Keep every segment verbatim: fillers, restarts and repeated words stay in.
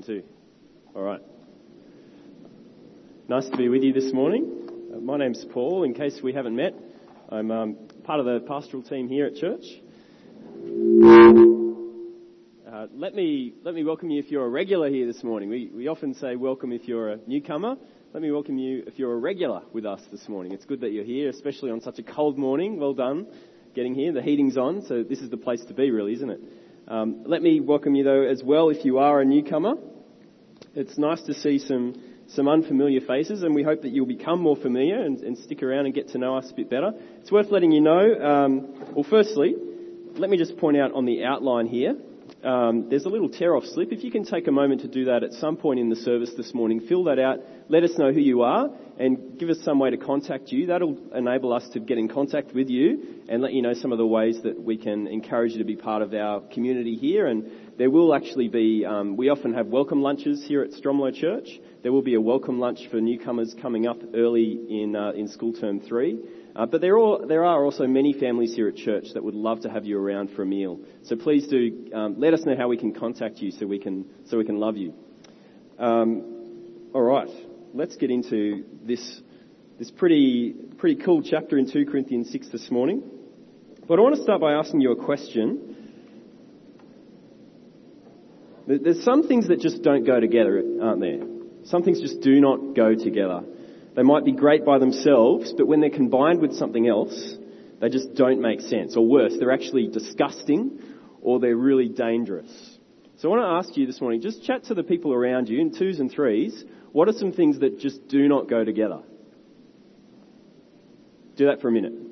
One, two. All right. Nice to be with you this morning. Uh, my name's Paul. In case we haven't met, I'm um, part of the pastoral team here at church. Uh, let me let me welcome you if you're a regular here this morning. We we often say welcome if you're a newcomer. Let me welcome you if you're a regular with us this morning. It's good that you're here, especially on such a cold morning. Well done getting here. The heating's on, so this is the place to be, really, isn't it? Um, let me welcome you, though, as well if you are a newcomer. It's nice to see some some unfamiliar faces, and we hope that you'll become more familiar and, and stick around and get to know us a bit better. It's worth letting you know, um, well, firstly, let me just point out on the outline here, um, there's a little tear-off slip. If you can take a moment to do that at some point in the service this morning, fill that out, let us know who you are, and give us some way to contact you. That'll enable us to get in contact with you and let you know some of the ways that we can encourage you to be part of our community here. And there will actually be, um, we often have welcome lunches here at Stromlo Church. There will be a welcome lunch for newcomers coming up early in uh, in school term three. Uh, but there are, there are also many families here at church that would love to have you around for a meal. So please do um, let us know how we can contact you so we can so we can love you. Um, all right, let's get into this this pretty pretty cool chapter in two Corinthians six this morning. But I want to start by asking you a question. There's some things that just don't go together, aren't there? Some things just do not go together. They might be great by themselves, but when they're combined with something else, they just don't make sense. Or worse, they're actually disgusting or they're really dangerous. So I want to ask you this morning, just chat to the people around you in twos and threes. What are some things that just do not go together? Do that for a minute.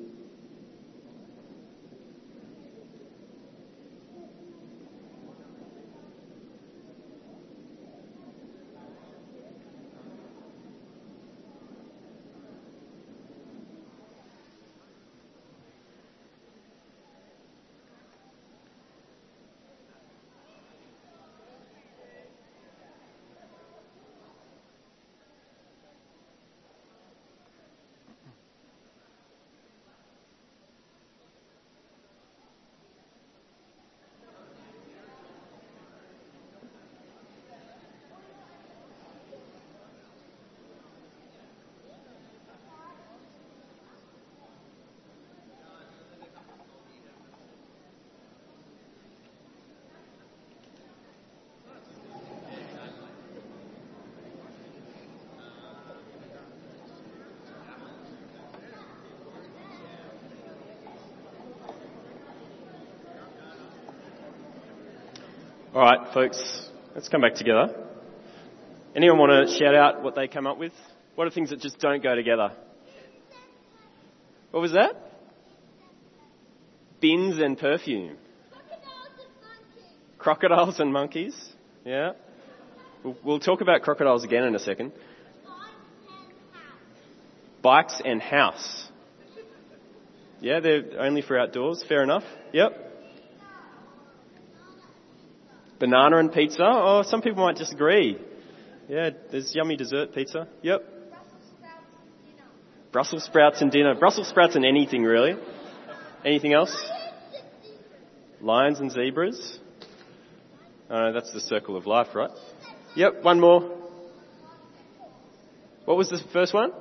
All right, folks, let's come back together. Anyone want to shout out what they come up with? What are things that just don't go together? What was that? Bins and perfume. Crocodiles and monkeys. Crocodiles and monkeys. Yeah. We'll, we'll talk about crocodiles again in a second. Bikes and house. Yeah, they're only for outdoors. Fair enough. Yep. Banana and pizza? Oh, some people might disagree. Yeah, there's yummy dessert pizza. Yep. Brussels sprouts and dinner. Brussels sprouts and anything, really. Anything else? Lions and zebras. Oh, that's the circle of life, right? Yep, one more. What was the first one?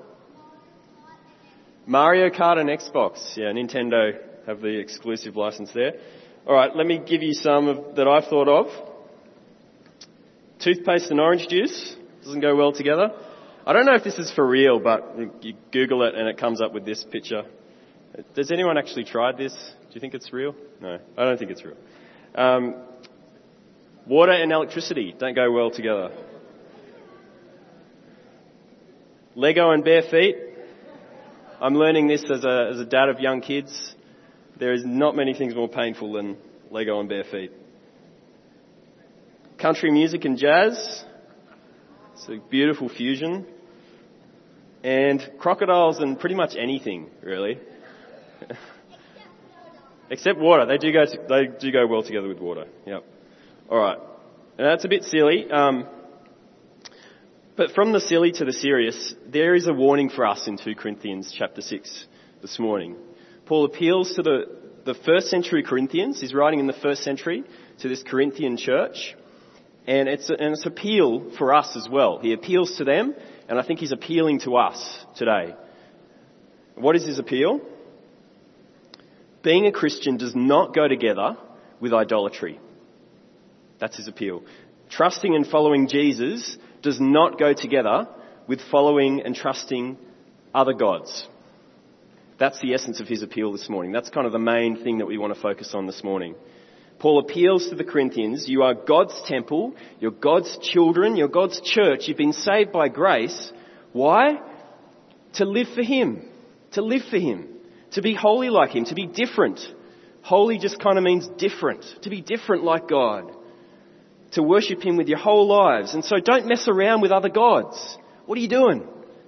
Mario Kart and Xbox. Yeah, Nintendo have the exclusive license there. All right, let me give you some of, that I've thought of. Toothpaste and orange juice doesn't go well together. I don't know if this is for real, but you Google it and it comes up with this picture. Does anyone actually tried this? Do you think it's real? No, I don't think it's real. Um, water and electricity don't go well together. Lego and bare feet. I'm learning this as a as a dad of young kids. There is not many things more painful than Lego and bare feet. Country music and jazz. It's a beautiful fusion. And crocodiles and pretty much anything, really. Except water. They do go they do go well together with water. Yep. All right. And that's a bit silly. Um, but from the silly to the serious, there is a warning for us in two Corinthians chapter six this morning. Paul appeals to the, the first century Corinthians. He's writing in the first century to this Corinthian church. And it's, and it's appeal for us as well. He appeals to them, and I think he's appealing to us today. What is his appeal? Being a Christian does not go together with idolatry. That's his appeal. Trusting and following Jesus does not go together with following and trusting other gods. That's the essence of his appeal this morning. That's kind of the main thing that we want to focus on this morning. Paul appeals to the Corinthians. You are God's temple. You're God's children. You're God's church. You've been saved by grace. Why? To live for him. To live for him. To be holy like him. To be different. Holy just kind of means different. To be different like God. To worship him with your whole lives. And so don't mess around with other gods. What are you doing?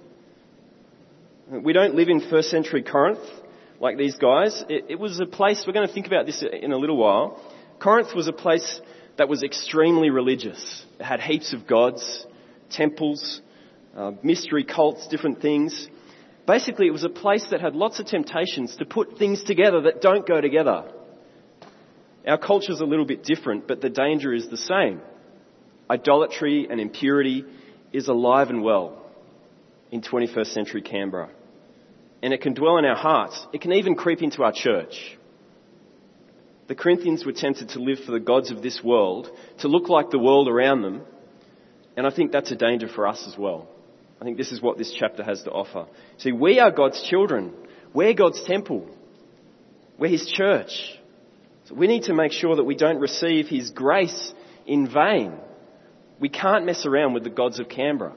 We don't live in first century Corinth like these guys. It, it was a place, we're going to think about this in a little while. Corinth was a place that was extremely religious. It had heaps of gods, temples, uh, mystery cults, different things. Basically, it was a place that had lots of temptations to put things together that don't go together. Our culture's a little bit different, but the danger is the same. Idolatry and impurity is alive and well in twenty-first century Canberra. And it can dwell in our hearts. It can even creep into our church. The Corinthians were tempted to live for the gods of this world, to look like the world around them. And I think that's a danger for us as well. I think this is what this chapter has to offer. See, we are God's children. We're God's temple. We're his church. So we need to make sure that we don't receive his grace in vain. We can't mess around with the gods of Canberra.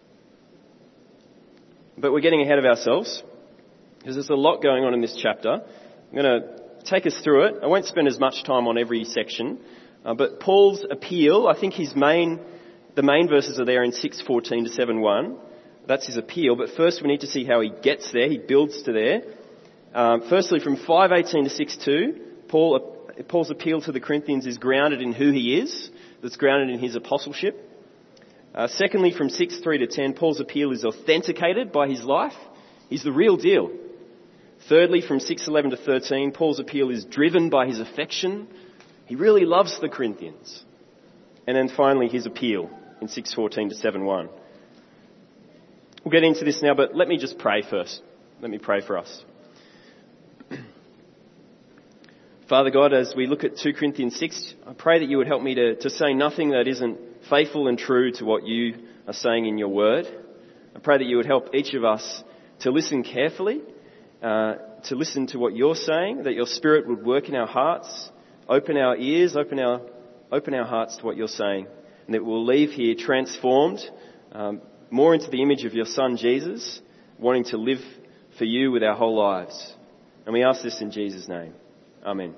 But we're getting ahead of ourselves because there's a lot going on in this chapter. I'm going to take us through it. I won't spend as much time on every section, uh, but Paul's appeal, I think his main, the main verses are there in six fourteen to seven one. That's his appeal. But first we need to see how he gets there. He builds to there. Um, firstly, from five eighteen to six two, Paul, Paul's appeal to the Corinthians is grounded in who he is. That's grounded in his apostleship. Uh, secondly, from six three to ten, Paul's appeal is authenticated by his life. He's the real deal. Thirdly, from six eleven to thirteen, Paul's appeal is driven by his affection. He really loves the Corinthians. And then finally, his appeal in six fourteen to seven one. We'll get into this now, but let me just pray first. Let me pray for us. Father God, as we look at two Corinthians six, I pray that you would help me to, to say nothing that isn't faithful and true to what you are saying in your word. I pray that you would help each of us to listen carefully, uh, to listen to what you're saying, that your Spirit would work in our hearts, open our ears, open our open our hearts to what you're saying, and that we'll leave here transformed, um, more into the image of your Son Jesus, wanting to live for you with our whole lives. And we ask this in Jesus' name. Amen.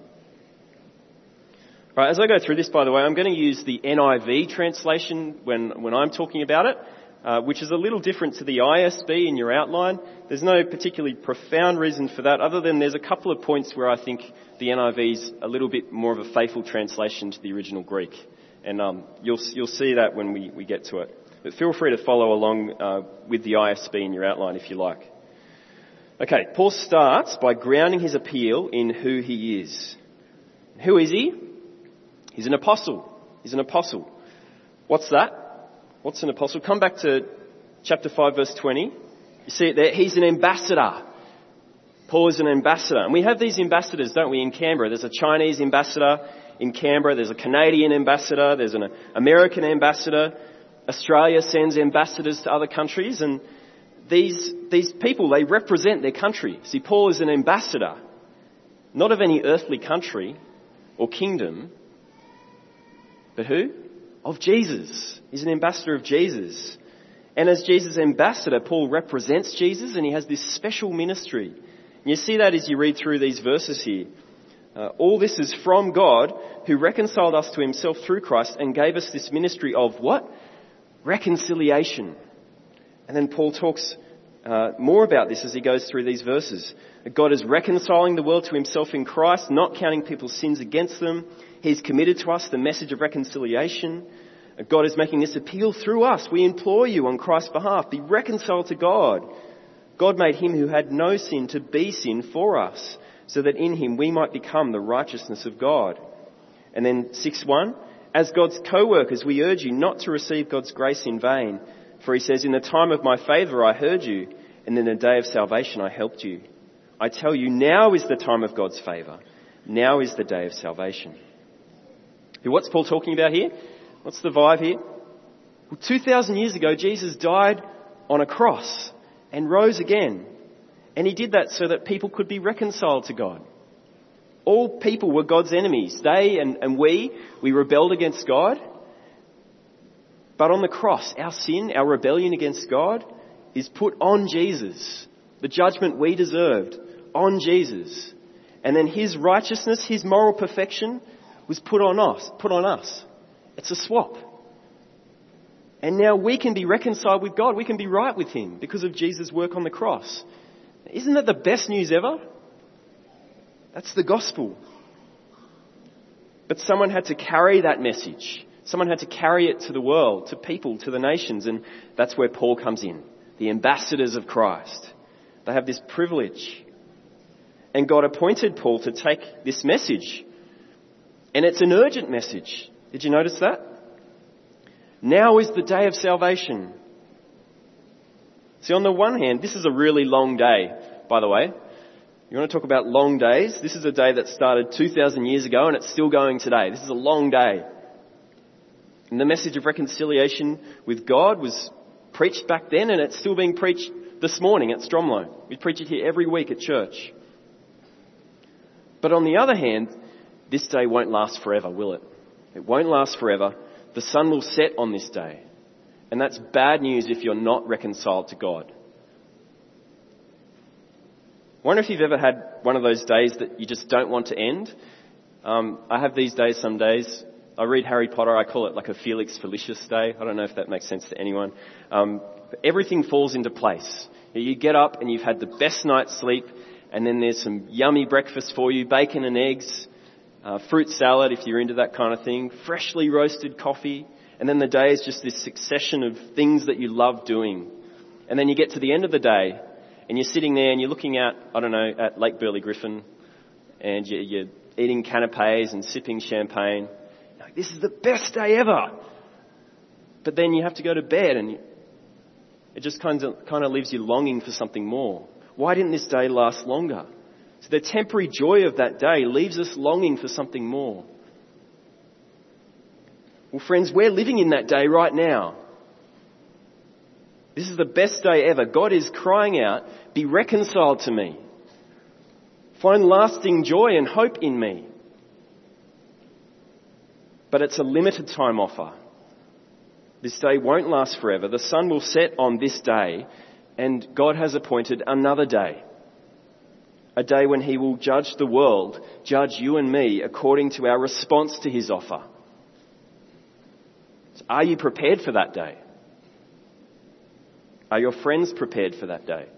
Right, as I go through this, by the way, I'm going to use the N I V translation when, when I'm talking about it, uh, which is a little different to the I S B in your outline. There's no particularly profound reason for that, other than there's a couple of points where I think the N I V is a little bit more of a faithful translation to the original Greek. And um, you'll, you'll see that when we, we get to it. But feel free to follow along uh, with the I S B in your outline if you like. Okay, Paul starts by grounding his appeal in who he is. Who is he? He's an apostle. He's an apostle. What's that? What's an apostle? Come back to chapter five, verse twenty. You see it there. He's an ambassador. Paul is an ambassador. And we have these ambassadors, don't we, in Canberra? There's a Chinese ambassador in Canberra. There's a Canadian ambassador. There's an American ambassador. Australia sends ambassadors to other countries, and these these people, they represent their country. See, Paul is an ambassador, not of any earthly country or kingdom, but who? Of Jesus. He's an ambassador of Jesus. And as Jesus' ambassador, Paul represents Jesus, and he has this special ministry. And you see that as you read through these verses here. Uh, all this is from God, who reconciled us to himself through Christ and gave us this ministry of what? Reconciliation. And then Paul talks uh, more about this as he goes through these verses. God is reconciling the world to himself in Christ, not counting people's sins against them. He's committed to us the message of reconciliation. God is making this appeal through us. We implore you on Christ's behalf, be reconciled to God. God made him who had no sin to be sin for us, so that in him we might become the righteousness of God. And then six one, As God's co-workers, we urge you not to receive God's grace in vain. For he says, in the time of my favour I heard you, and in the day of salvation I helped you. I tell you, now is the time of God's favour. Now is the day of salvation. What's Paul talking about here? What's the vibe here? Well, two thousand years ago, Jesus died on a cross and rose again. And he did that so that people could be reconciled to God. All people were God's enemies. They and, and we, we rebelled against God. But on the cross, our sin, our rebellion against God is put on Jesus. The judgment we deserved on Jesus. And then his righteousness, his moral perfection was put on us, put on us. It's a swap. And now we can be reconciled with God. We can be right with him because of Jesus' work on the cross. Isn't that the best news ever? That's the gospel. But someone had to carry that message. Someone had to carry it to the world, to people, to the nations. And that's where Paul comes in. The ambassadors of Christ. They have this privilege. And God appointed Paul to take this message. And it's an urgent message. Did you notice that? Now is the day of salvation. See, on the one hand, this is a really long day, by the way. You want to talk about long days? This is a day that started two thousand years ago and it's still going today. This is a long day. And the message of reconciliation with God was preached back then and it's still being preached this morning at Stromlo. We preach it here every week at church. But on the other hand, this day won't last forever, will it? It won't last forever. The sun will set on this day. And that's bad news if you're not reconciled to God. I wonder if you've ever had one of those days that you just don't want to end. Um, I have these days some days. I read Harry Potter. I call it like a Felix Felicis day. I don't know if that makes sense to anyone. Um, but everything falls into place. You get up and you've had the best night's sleep. And then there's some yummy breakfast for you. Bacon and eggs. Uh, fruit salad if you're into that kind of thing. Freshly roasted coffee. And then the day is just this succession of things that you love doing. And then you get to the end of the day and you're sitting there and you're looking out, I don't know, at Lake Burley Griffin and you're, you're eating canapes and sipping champagne. You're like, this is the best day ever. But then you have to go to bed and you, it just kind of, kind of leaves you longing for something more. Why didn't this day last longer? So the temporary joy of that day leaves us longing for something more. Well, friends, we're living in that day right now. This is the best day ever. God is crying out, be reconciled to me. Find lasting joy and hope in me. But it's a limited time offer. This day won't last forever. The sun will set on this day, and God has appointed another day. A day when he will judge the world, judge you and me according to our response to his offer. So are you prepared for that day? Are your friends prepared for that day?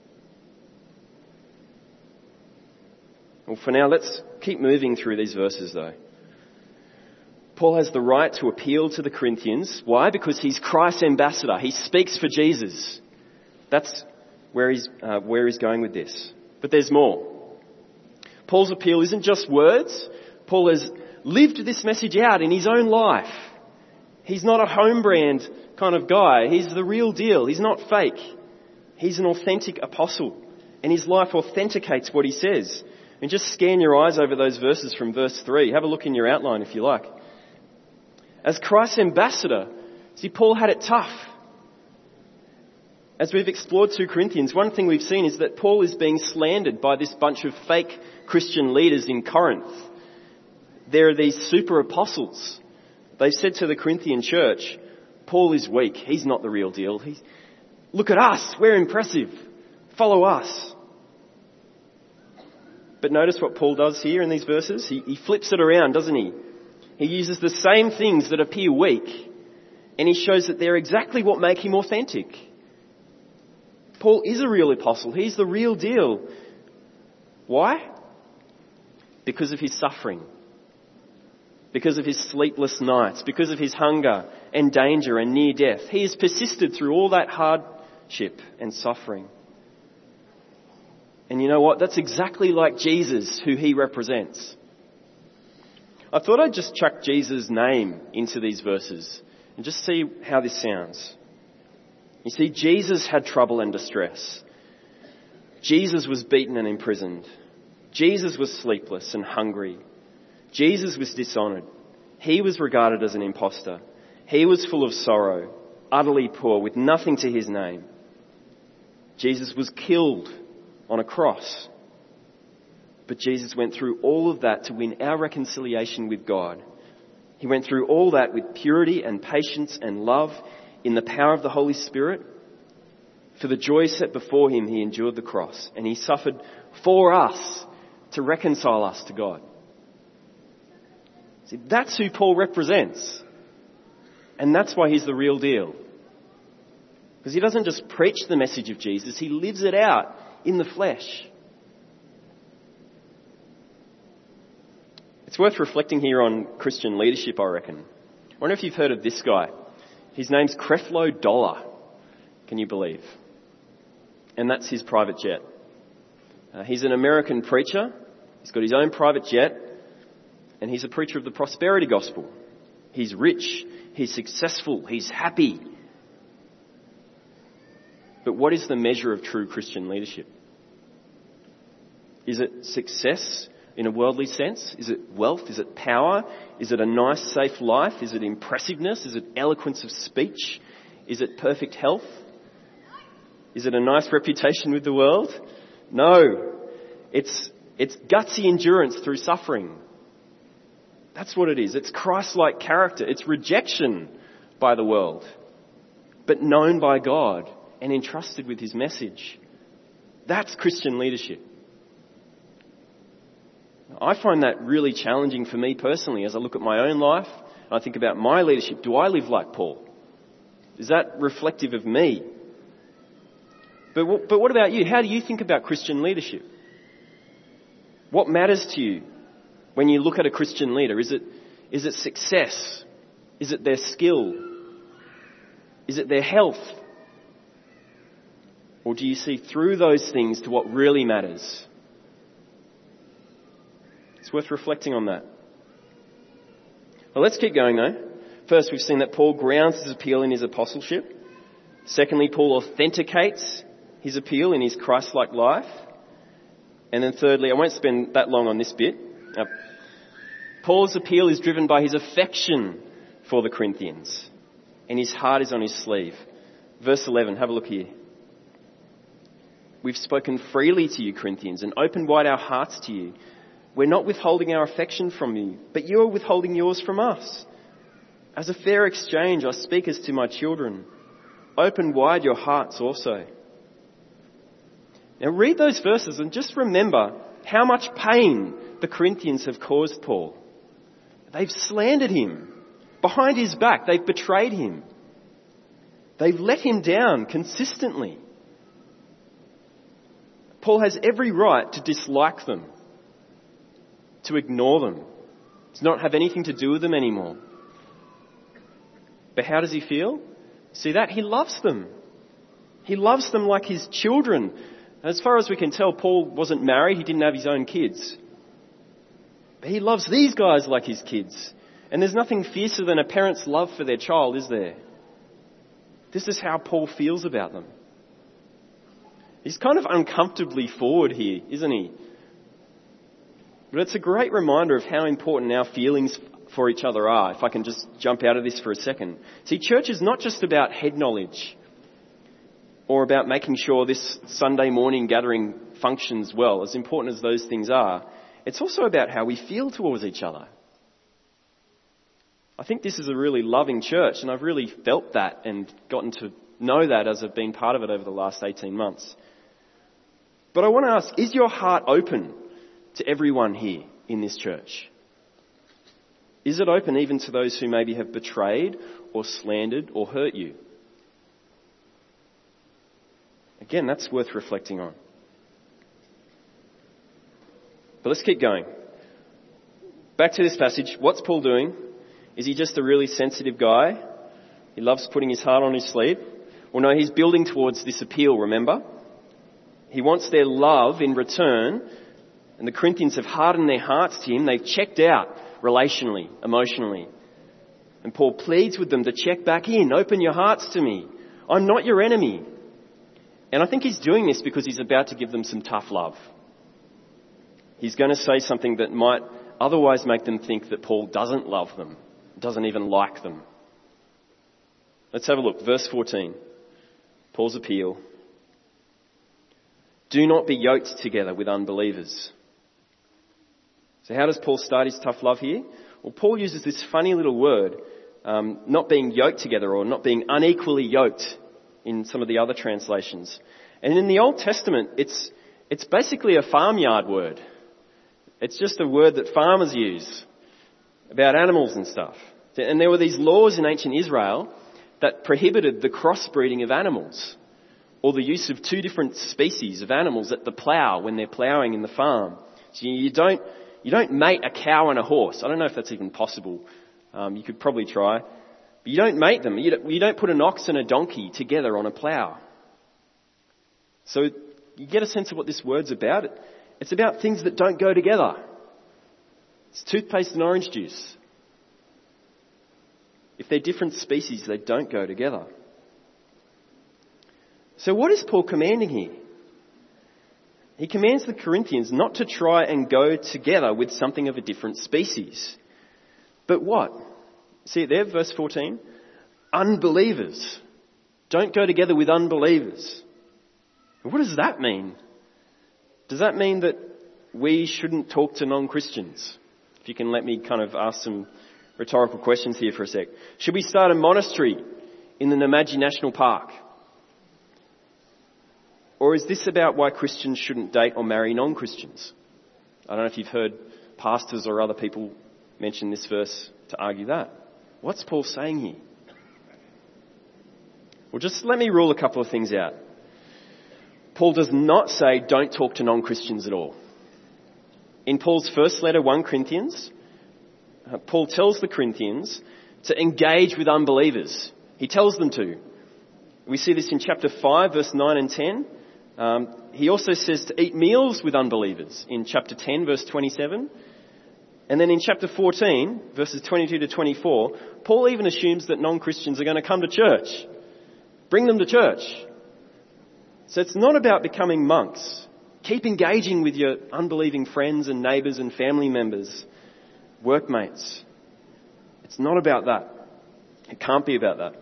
Well, for now, let's keep moving through these verses though. Paul has the right to appeal to the Corinthians. Why? Because he's Christ's ambassador. He speaks for Jesus. That's where he's, uh, where he's going with this. But there's more. Paul's appeal isn't just words. Paul has lived this message out in his own life. He's not a home brand kind of guy. He's the real deal. He's not fake. He's an authentic apostle. And his life authenticates what he says. And just scan your eyes over those verses from verse three. Have a look in your outline if you like. As Christ's ambassador, see, Paul had it tough. As we've explored two Corinthians, one thing we've seen is that Paul is being slandered by this bunch of fake Christian leaders in Corinth. There are these super apostles. They've said to the Corinthian church, Paul is weak. He's not the real deal. He's, look at us. We're impressive. Follow us. But notice what Paul does here in these verses. He, he flips it around, doesn't he? He uses the same things that appear weak, and he shows that they're exactly what make him authentic. Paul is a real apostle. He's the real deal. Why? Because of his suffering. Because of his sleepless nights. Because of his hunger and danger and near death. He has persisted through all that hardship and suffering. And you know what? That's exactly like Jesus, who he represents. I thought I'd just chuck Jesus' name into these verses and just see how this sounds. You see, Jesus had trouble and distress. Jesus was beaten and imprisoned. Jesus was sleepless and hungry. Jesus was dishonoured. He was regarded as an imposter. He was full of sorrow, utterly poor, with nothing to his name. Jesus was killed on a cross. But Jesus went through all of that to win our reconciliation with God. He went through all that with purity and patience and love in the power of the Holy Spirit. For the joy set before him, he endured the cross, and he suffered for us to reconcile us to God. See, that's who Paul represents. And that's why he's the real deal. Because he doesn't just preach the message of Jesus, he lives it out in the flesh. It's worth reflecting here on Christian leadership, I reckon. I wonder if you've heard of this guy. His name's Creflo Dollar. Can you believe? And that's his private jet. Uh, he's an American preacher. He's got his own private jet. And he's a preacher of the prosperity gospel. He's rich. He's successful. He's happy. But what is the measure of true Christian leadership? Is it success in a worldly sense? Is it wealth? Is it power? Is it a nice, safe life? Is it impressiveness? Is it eloquence of speech? Is it perfect health? Is it a nice reputation with the world? No. It's, it's gutsy endurance through suffering. That's what it is. It's Christ-like character. It's rejection by the world, but known by God and entrusted with his message. That's Christian leadership. I find that really challenging for me personally as I look at my own life and I think about my leadership. Do I live like Paul? Is that reflective of me? But, but what about you? How do you think about Christian leadership? What matters to you when you look at a Christian leader? Is it, is it success? Is it their skill? Is it their health? Or do you see through those things to what really matters? It's worth reflecting on that. Well, let's keep going though. First, we've seen that Paul grounds his appeal in his apostleship. Secondly, Paul authenticates his appeal in his Christ-like life. And then thirdly, I won't spend that long on this bit. Now, Paul's appeal is driven by his affection for the Corinthians. And his heart is on his sleeve. Verse eleven, have a look here. We've spoken freely to you, Corinthians, and opened wide our hearts to you. We're not withholding our affection from you, but you are withholding yours from us. As a fair exchange, I speak as to my children. Open wide your hearts also. Now read those verses and just remember how much pain the Corinthians have caused Paul. They've slandered him. Behind his back, they've betrayed him. They've let him down consistently. Paul has every right to dislike them, to ignore them, to not have anything to do with them anymore. But how does he feel? See that? He loves them. He loves them like his children. As far as we can tell, Paul wasn't married. He didn't have his own kids. But he loves these guys like his kids. And there's nothing fiercer than a parent's love for their child, is there? This is how Paul feels about them. He's kind of uncomfortably forward here, isn't he? But it's a great reminder of how important our feelings for each other are, if I can just jump out of this for a second. See, church is not just about head knowledge or about making sure this Sunday morning gathering functions well, as important as those things are. It's also about how we feel towards each other. I think this is a really loving church, and I've really felt that and gotten to know that as I've been part of it over the last eighteen months. But I want to ask, is your heart open to everyone here in this church? Is it open even to those who maybe have betrayed or slandered or hurt you? Again, that's worth reflecting on. But let's keep going. Back to this passage. What's Paul doing? Is he just a really sensitive guy? He loves putting his heart on his sleeve? Well, no, he's building towards this appeal, remember? He wants their love in return. And the Corinthians have hardened their hearts to him. They've checked out, relationally, emotionally. And Paul pleads with them to check back in, open your hearts to me. I'm not your enemy. And I think he's doing this because he's about to give them some tough love. He's going to say something that might otherwise make them think that Paul doesn't love them, doesn't even like them. Let's have a look. Verse fourteen. Paul's appeal. Do not be yoked together with unbelievers. So how does Paul start his tough love here? Well, Paul uses this funny little word, um, not being yoked together or not being unequally yoked in some of the other translations. And in the Old Testament, it's it's basically a farmyard word. It's just a word that farmers use about animals and stuff. And there were these laws in ancient Israel that prohibited the crossbreeding of animals or the use of two different species of animals at the plough when they're ploughing in the farm. So you don't you don't mate a cow and a horse. I don't know if that's even possible. Um, you could probably try. But you don't mate them. You don't, you don't put an ox and a donkey together on a plough. So you get a sense of what this word's about. It's about things that don't go together. It's toothpaste and orange juice. If they're different species, they don't go together. So what is Paul commanding here? He commands the Corinthians not to try and go together with something of a different species. But what? See it there, verse fourteen? Unbelievers. Don't go together with unbelievers. What does that mean? Does that mean that we shouldn't talk to non-Christians? If you can let me kind of ask some rhetorical questions here for a sec. Should we start a monastery in the Namadgi National Park? Or is this about why Christians shouldn't date or marry non-Christians? I don't know if you've heard pastors or other people mention this verse to argue that. What's Paul saying here? Well, just let me rule a couple of things out. Paul does not say don't talk to non-Christians at all. In Paul's first letter, First Corinthians, uh, Paul tells the Corinthians to engage with unbelievers. He tells them to. We see this in chapter five, verse nine and ten. Um, he also says to eat meals with unbelievers in chapter ten, verse twenty-seven. And then in chapter fourteen, verses twenty-two to twenty-four, Paul even assumes that non-Christians are going to come to church. Bring them to church. So it's not about becoming monks. Keep engaging with your unbelieving friends and neighbours and family members, workmates. It's not about that. It can't be about that.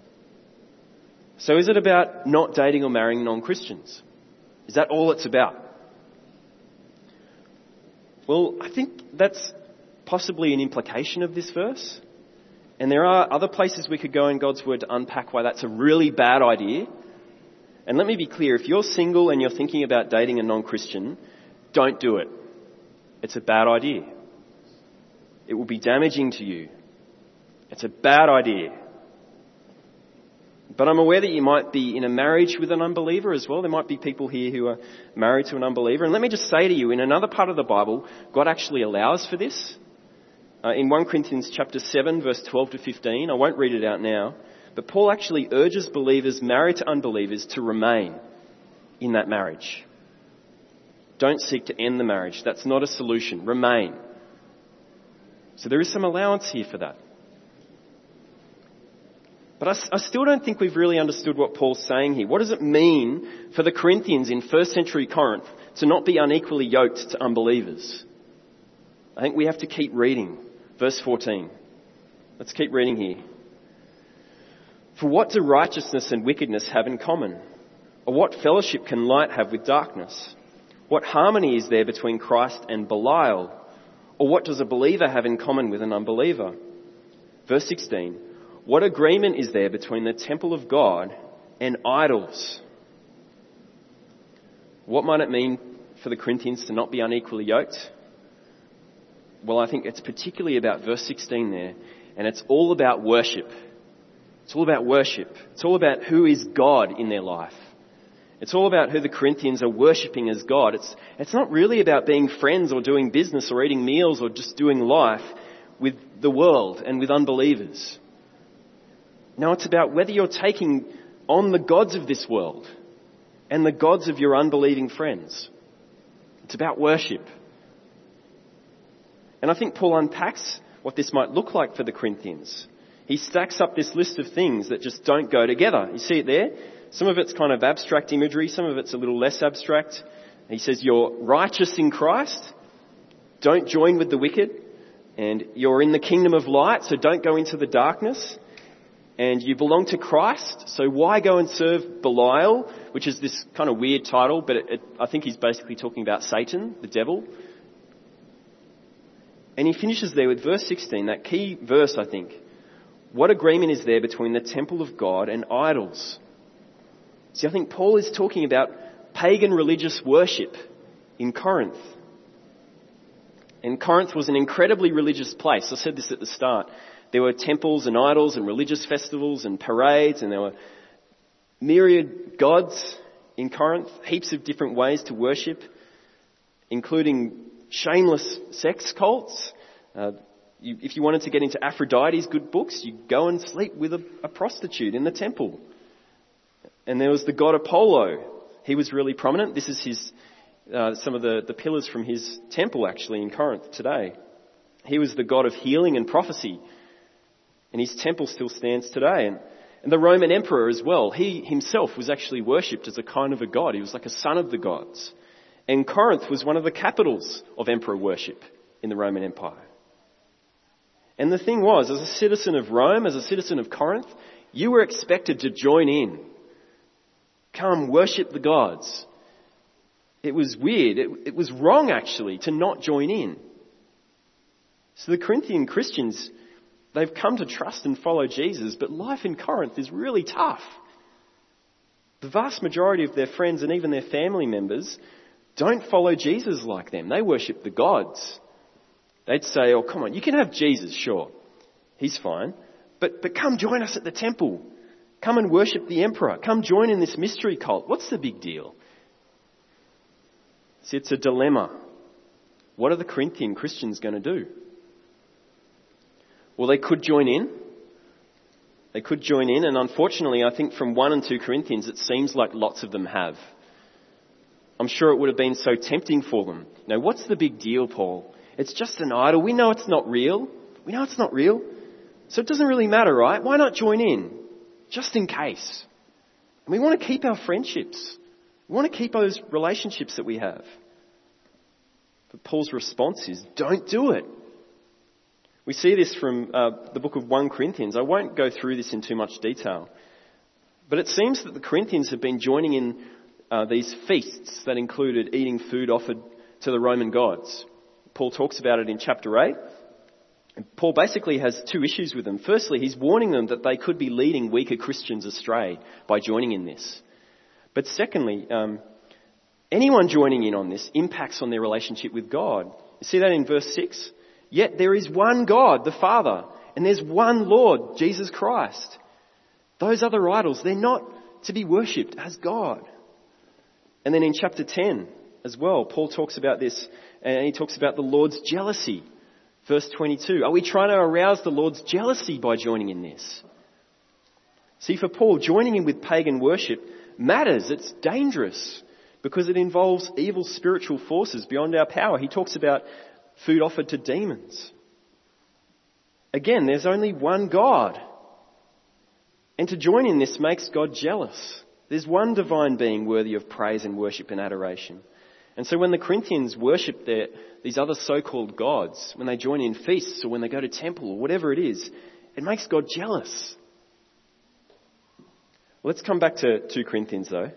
So is it about not dating or marrying non-Christians? Is that all it's about? Well, I think that's possibly an implication of this verse. And there are other places we could go in God's Word to unpack why that's a really bad idea. And let me be clear, if you're single and you're thinking about dating a non-Christian, don't do it. It's a bad idea. It will be damaging to you. It's a bad idea. But I'm aware that you might be in a marriage with an unbeliever as well. There might be people here who are married to an unbeliever. And let me just say to you, in another part of the Bible, God actually allows for this. Uh, in First Corinthians chapter seven, verse twelve to fifteen, I won't read it out now, but Paul actually urges believers married to unbelievers to remain in that marriage. Don't seek to end the marriage. That's not a solution. Remain. So there is some allowance here for that. But I, I still don't think we've really understood what Paul's saying here. What does it mean for the Corinthians in first century Corinth to not be unequally yoked to unbelievers? I think we have to keep reading. Verse fourteen. Let's keep reading here. For what do righteousness and wickedness have in common? Or what fellowship can light have with darkness? What harmony is there between Christ and Belial? Or what does a believer have in common with an unbeliever? Verse sixteen. What agreement is there between the temple of God and idols? What might it mean for the Corinthians to not be unequally yoked? Well, I think it's particularly about verse sixteen there, and it's all about worship. It's all about worship. It's all about who is God in their life. It's all about who the Corinthians are worshipping as God. It's, it's not really about being friends or doing business or eating meals or just doing life with the world and with unbelievers. No, it's about whether you're taking on the gods of this world and the gods of your unbelieving friends. It's about worship. And I think Paul unpacks what this might look like for the Corinthians. He stacks up this list of things that just don't go together. You see it there? Some of it's kind of abstract imagery. Some of it's a little less abstract. He says you're righteous in Christ. Don't join with the wicked. And you're in the kingdom of light, so don't go into the darkness. And you belong to Christ, so why go and serve Belial, which is this kind of weird title, but it, it, I think he's basically talking about Satan, the devil. And he finishes there with verse sixteen, that key verse, I think. What agreement is there between the temple of God and idols? See, I think Paul is talking about pagan religious worship in Corinth. And Corinth was an incredibly religious place. I said this at the start. There were temples and idols and religious festivals and parades, and there were myriad gods in Corinth, heaps of different ways to worship, including shameless sex cults. Uh, you, if you wanted to get into Aphrodite's good books, you go and sleep with a, a prostitute in the temple. And there was the god Apollo. He was really prominent. This is his, uh, some of the, the pillars from his temple actually in Corinth today. He was the god of healing and prophecy. And his temple still stands today. And, and the Roman emperor as well. He himself was actually worshipped as a kind of a god. He was like a son of the gods. And Corinth was one of the capitals of emperor worship in the Roman Empire. And the thing was, as a citizen of Rome, as a citizen of Corinth, you were expected to join in. Come worship the gods. It was weird. It, it was wrong actually to not join in. So the Corinthian Christians, they've come to trust and follow Jesus, but life in Corinth is really tough. The vast majority of their friends and even their family members don't follow Jesus like them. They worship the gods. They'd say, oh, come on, you can have Jesus, sure. He's fine. But, but come join us at the temple. Come and worship the emperor. Come join in this mystery cult. What's the big deal? See, it's a dilemma. What are the Corinthian Christians going to do? Well, they could join in. They could join in, and unfortunately, I think from one and two Corinthians, it seems like lots of them have. I'm sure it would have been so tempting for them. Now, what's the big deal, Paul? It's just an idol. We know it's not real. We know it's not real. So it doesn't really matter, right? Why not join in? Just in case. And we want to keep our friendships. We want to keep those relationships that we have. But Paul's response is, don't do it. We see this from uh, the book of First Corinthians. I won't go through this in too much detail. But it seems that the Corinthians have been joining in uh, these feasts that included eating food offered to the Roman gods. Paul talks about it in chapter eight. And Paul basically has two issues with them. Firstly, he's warning them that they could be leading weaker Christians astray by joining in this. But secondly, um, anyone joining in on this impacts on their relationship with God. You see that in verse six? Yet there is one God, the Father, and there's one Lord, Jesus Christ. Those other idols, they're not to be worshipped as God. And then in chapter ten as well, Paul talks about this, and he talks about the Lord's jealousy. Verse twenty-two, are we trying to arouse the Lord's jealousy by joining in this? See, for Paul, joining in with pagan worship matters. It's dangerous because it involves evil spiritual forces beyond our power. He talks about food offered to demons. Again, there's only one God. And to join in this makes God jealous. There's one divine being worthy of praise and worship and adoration. And so when the Corinthians worship their, these other so-called gods, when they join in feasts or when they go to temple or whatever it is, it makes God jealous. Let's come back to Second Corinthians though.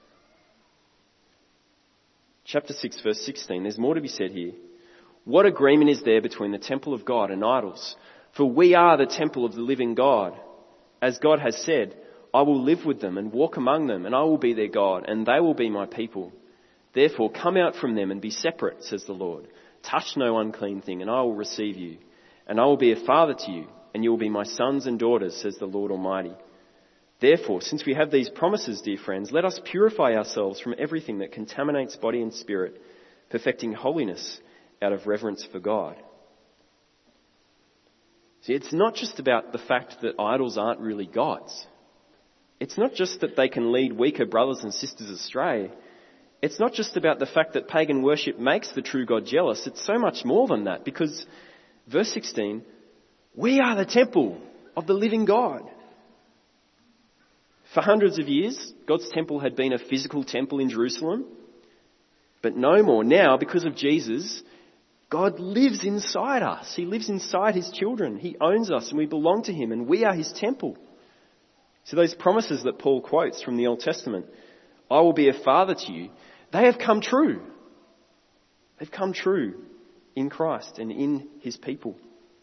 Chapter six, verse sixteen. There's more to be said here. What agreement is there between the temple of God and idols? For we are the temple of the living God. As God has said, I will live with them and walk among them, and I will be their God, and they will be my people. Therefore, come out from them and be separate, says the Lord. Touch no unclean thing, and I will receive you. And I will be a father to you, and you will be my sons and daughters, says the Lord Almighty. Therefore, since we have these promises, dear friends, let us purify ourselves from everything that contaminates body and spirit, perfecting holiness out of reverence for God. See, it's not just about the fact that idols aren't really gods. It's not just that they can lead weaker brothers and sisters astray. it's not just about the fact that pagan worship makes the true God jealous. It's so much more than that, because verse sixteen, we are the temple of the living God. For hundreds of years, God's temple had been a physical temple in Jerusalem, but no more. Now, because of Jesus, God lives inside us. He lives inside his children. He owns us and we belong to him, and we are his temple. So those promises that Paul quotes from the Old Testament, I will be a father to you, they have come true. They've come true in Christ and in his people.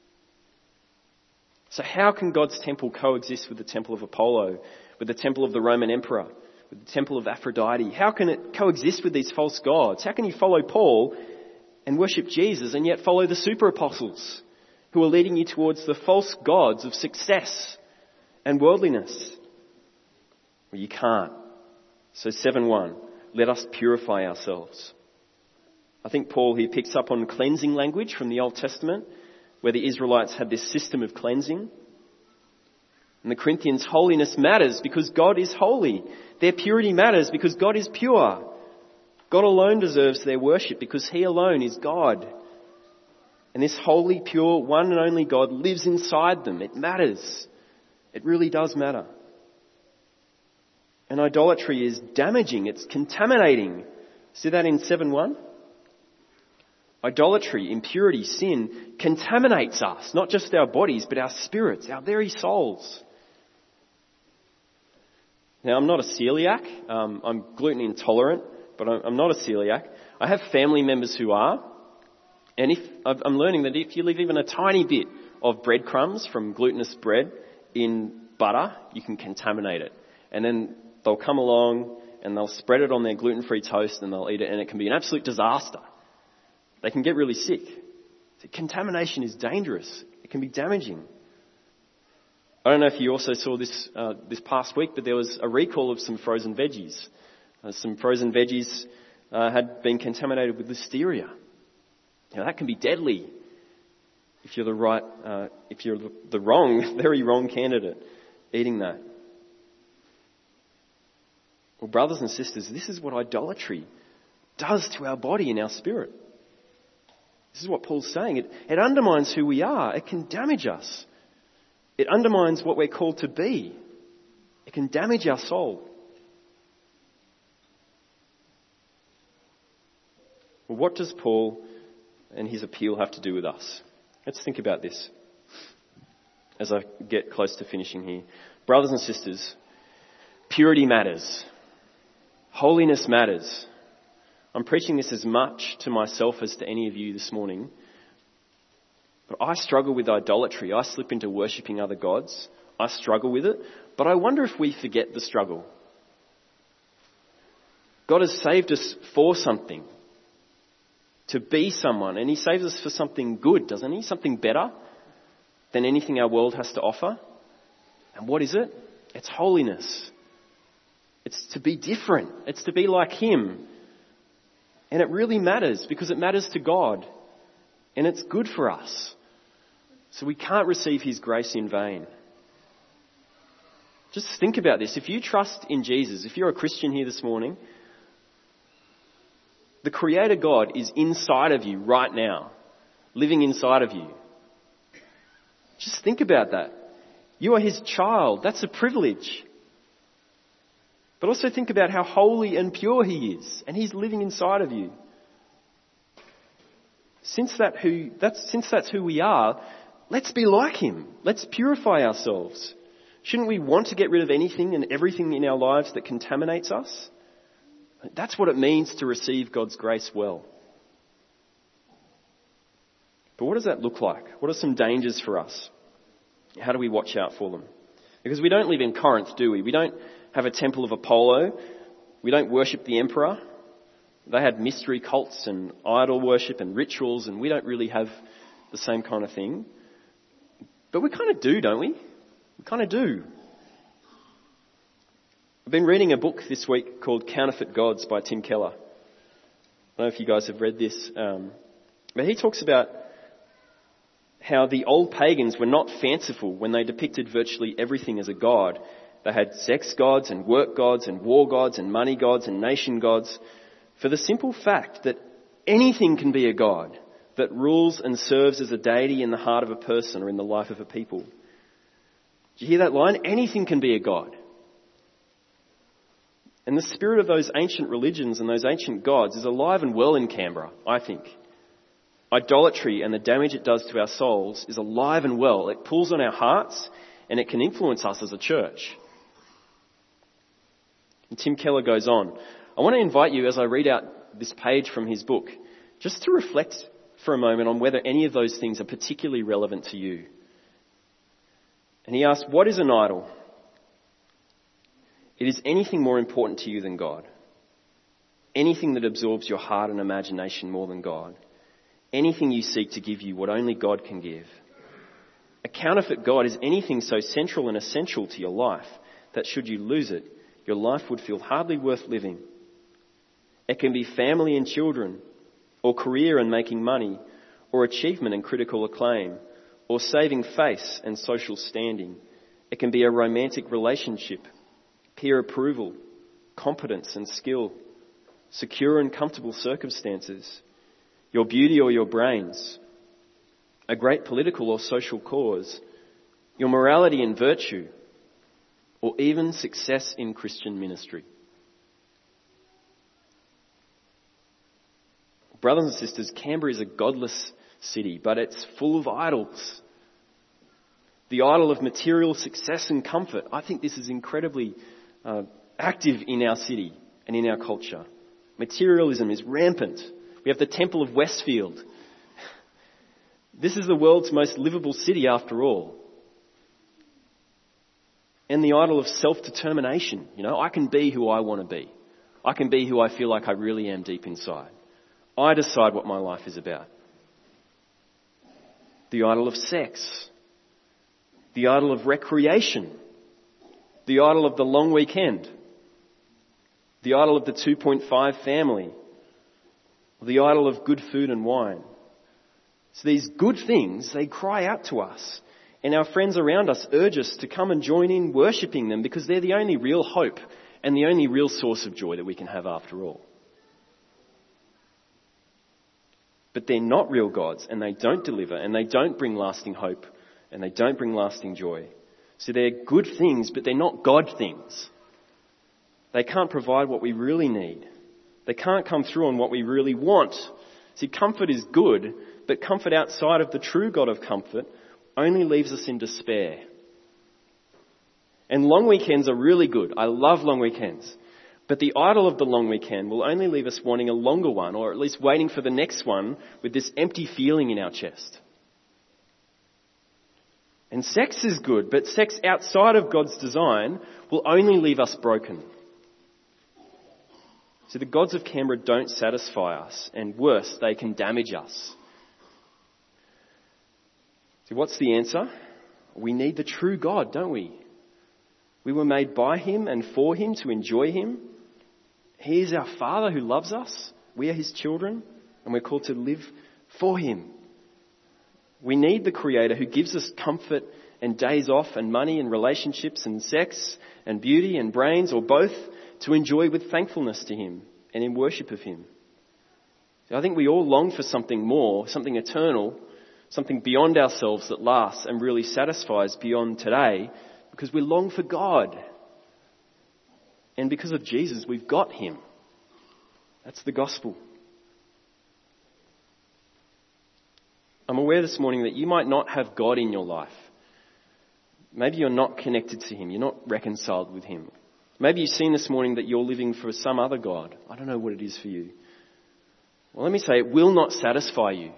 So how can God's temple coexist with the temple of Apollo, with the temple of the Roman emperor, with the temple of Aphrodite? How can it coexist with these false gods? How can you follow Paul and worship Jesus and yet follow the super apostles who are leading you towards the false gods of success and worldliness? Well, you can't. So seven one, let us purify ourselves. I think Paul here picks up on cleansing language from the Old Testament, where the Israelites had this system of cleansing. And the Corinthians, holiness matters because God is holy. Their purity matters because God is pure. God alone deserves their worship because he alone is God. And this holy, pure, one and only God lives inside them. It matters. It really does matter. And idolatry is damaging. It's contaminating. See that in seven one? Idolatry, impurity, sin contaminates us, not just our bodies, but our spirits, our very souls. Now, I'm not a celiac. Um, I'm gluten intolerant, but I'm not a celiac. I have family members who are. And if I'm learning that if you leave even a tiny bit of breadcrumbs from glutinous bread in butter, you can contaminate it. And then they'll come along and they'll spread it on their gluten-free toast and they'll eat it, and it can be an absolute disaster. They can get really sick. So contamination is dangerous. It can be damaging. I don't know if you also saw this uh, this past week, but there was a recall of some frozen veggies. Uh, some frozen veggies uh, had been contaminated with listeria. Now that can be deadly if you're the right, uh, if you're the wrong, very wrong candidate eating that. Well, brothers and sisters, this is what idolatry does to our body and our spirit. This is what Paul's saying. It, it undermines who we are. It can damage us. It undermines what we're called to be. It can damage our soul. Well, what does Paul and his appeal have to do with us? Let's think about this as I get close to finishing here. Brothers and sisters, purity matters. Holiness matters. I'm preaching this as much to myself as to any of you this morning. But I struggle with idolatry. I slip into worshipping other gods. I struggle with it. But I wonder if we forget the struggle. God has saved us for something. To be someone. And he saves us for something good, doesn't he? Something better than anything our world has to offer. And what is it? It's holiness. It's to be different. It's to be like him. And it really matters because it matters to God. And it's good for us. So we can't receive his grace in vain. Just think about this. If you trust in Jesus, if you're a Christian here this morning, the Creator God is inside of you right now, living inside of you. Just think about that. You are his child. That's a privilege. But also think about how holy and pure he is, and he's living inside of you. Since that who that's since that's who we are, let's be like him. Let's purify ourselves. Shouldn't we want to get rid of anything and everything in our lives that contaminates us? That's what it means to receive God's grace well. But what does that look like? What are some dangers for us? How do we watch out for them? Because we don't live in Corinth, do we? We don't have a temple of Apollo. We don't worship the emperor. They had mystery cults and idol worship and rituals, and we don't really have the same kind of thing. But we kind of do, don't we? We kind of do. I've been reading a book this week called Counterfeit Gods by Tim Keller. I don't know if you guys have read this. Um, but he talks about how the old pagans were not fanciful when they depicted virtually everything as a god. They had sex gods and work gods and war gods and money gods and nation gods. for the simple fact that anything can be a god that rules and serves as a deity in the heart of a person or in the life of a people. Do you hear that line? Anything can be a god. And the spirit of those ancient religions and those ancient gods is alive and well in Canberra, I think. Idolatry and the damage it does to our souls is alive and well. It pulls on our hearts and it can influence us as a church. And Tim Keller goes on. I want to invite you, as I read out this page from his book, just to reflect for a moment on whether any of those things are particularly relevant to you. And he asks, what is an idol? It is anything more important to you than God. Anything that absorbs your heart and imagination more than God. Anything you seek to give you what only God can give. A counterfeit God is anything so central and essential to your life that should you lose it, your life would feel hardly worth living. It can be family and children, or career and making money, or achievement and critical acclaim, or saving face and social standing. It can be a romantic relationship, peer approval, competence and skill, secure and comfortable circumstances, your beauty or your brains, a great political or social cause, your morality and virtue, or even success in Christian ministry. Brothers and sisters, Canberra is a godless city, but it's full of idols. The idol of material success and comfort. I think this is incredibly uh, active in our city and in our culture. Materialism is rampant. We have the Temple of Westfield. This is the world's most livable city after all. And the idol of self-determination. You know, I can be who I want to be. I can be who I feel like I really am deep inside. I decide what my life is about. The idol of sex. The idol of recreation. The idol of the long weekend. The idol of the two point five family. The idol of good food and wine. So these good things, they cry out to us. And our friends around us urge us to come and join in worshipping them because they're the only real hope and the only real source of joy that we can have after all. But they're not real gods and they don't deliver and they don't bring lasting hope and they don't bring lasting joy. So they're good things, but they're not God things. They can't provide what we really need. They can't come through on what we really want. See, comfort is good, but comfort outside of the true God of comfort only leaves us in despair. And long weekends are really good. I love long weekends. But the idol of the long weekend will only leave us wanting a longer one, or at least waiting for the next one with this empty feeling in our chest. And sex is good, but sex outside of God's design will only leave us broken. So the gods of Canberra don't satisfy us, and worse, they can damage us. So what's the answer? We need the true God, don't we? We were made by Him and for Him to enjoy Him. He is our Father who loves us. We are His children, and we're called to live for Him. We need the Creator who gives us comfort and days off and money and relationships and sex and beauty and brains, or both, to enjoy with thankfulness to Him and in worship of Him. So I think we all long for something more, something eternal, something beyond ourselves that lasts and really satisfies beyond today, because we long for God. And because of Jesus, we've got Him. That's the gospel. I'm aware this morning that you might not have God in your life. Maybe you're not connected to Him. You're not reconciled with Him. Maybe you've seen this morning that you're living for some other God. I don't know what it is for you. Well, let me say, it will not satisfy you.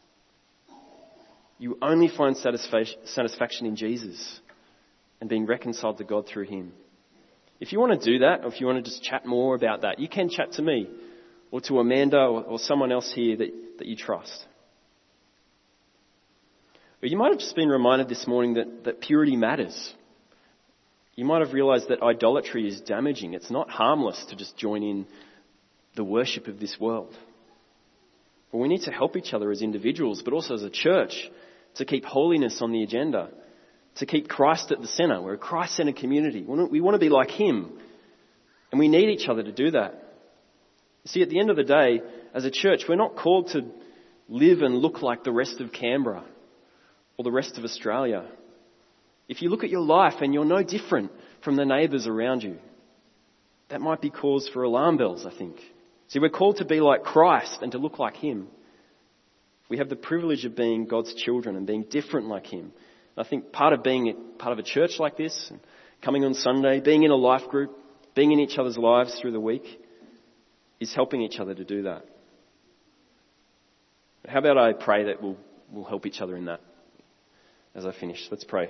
You only find satisfaction in Jesus and being reconciled to God through Him. If you want to do that, or if you want to just chat more about that, you can chat to me or to Amanda or, or someone else here that, that you trust. But you might have just been reminded this morning that, that purity matters. You might have realised that idolatry is damaging. It's not harmless to just join in the worship of this world. But we need to help each other as individuals, but also as a church, to keep holiness on the agenda, to keep Christ at the centre. We're a Christ-centred community. We want to be like Him. And we need each other to do that. See, at the end of the day, as a church, we're not called to live and look like the rest of Canberra or the rest of Australia. If you look at your life and you're no different from the neighbours around you, that might be cause for alarm bells, I think. See, we're called to be like Christ and to look like him. We have the privilege of being God's children and being different like him. I think part of being part of a church like this, coming on Sunday, being in a life group, being in each other's lives through the week, is helping each other to do that. How about I pray that we'll, we'll help each other in that as I finish. Let's pray.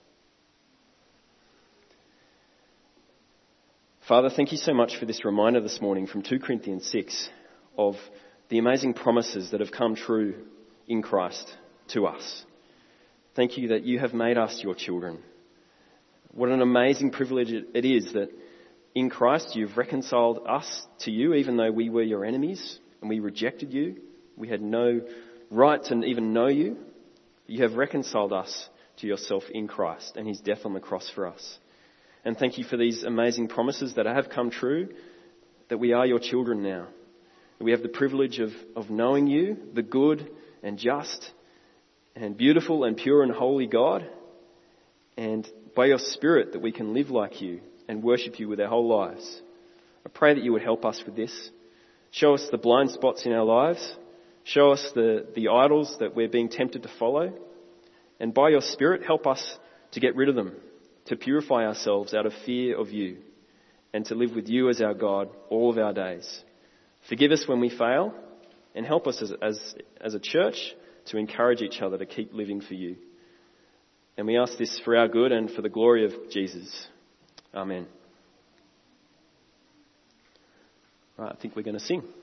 Father, thank you so much for this reminder this morning from Second Corinthians six of the amazing promises that have come true in Christ to us. Thank you that you have made us your children. What an amazing privilege it is that in Christ you've reconciled us to you, even though we were your enemies and we rejected you. We had no right to even know you. You have reconciled us to yourself in Christ and his death on the cross for us. And thank you for these amazing promises that have come true, that we are your children now. We have the privilege of, of knowing you, the good and just and beautiful and pure and holy God, and by your Spirit that we can live like you and worship you with our whole lives. I pray that you would help us with this. Show us the blind spots in our lives. Show us the, the idols that we're being tempted to follow. And by your Spirit, help us to get rid of them, to purify ourselves out of fear of you, and to live with you as our God all of our days. Forgive us when we fail, and help us as, as, as a church to encourage each other to keep living for you. And we ask this for our good and for the glory of Jesus. Amen. Right, I think we're going to sing.